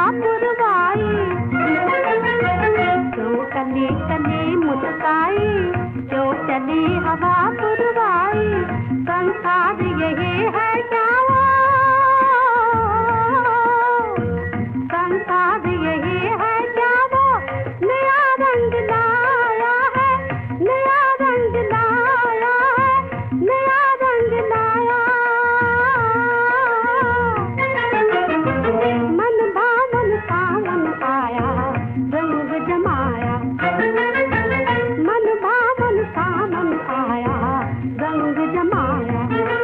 पुरवाई, क्यों कली कली मुस्काई, क्यों चली हवा पुरवाई, संसार यही है क्या वो, संसार यही है क्या वो, नया रंग लाया है, नया रंग लाया है, नया रंग लाया। मन भावन सावन आया, रंग जमाया, मन भावन सावन आया, रंग जमाया।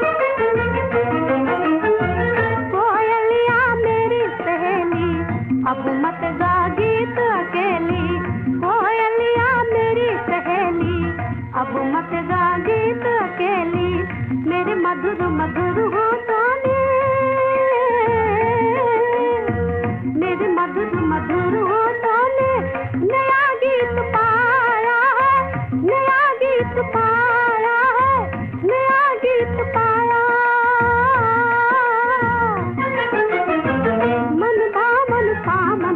कोयलिया मेरी सहेली, अब मत गा गीत अकेली, कोयलिया मेरी सहेली, अब मत गा गीत अकेली, मेरे मधुर मधुर होठों ने, मेरे मधुर मधुर होठों ने नया गीत पाया है, नया गीत पाया है, नया गीत पाया। मन भावन सावन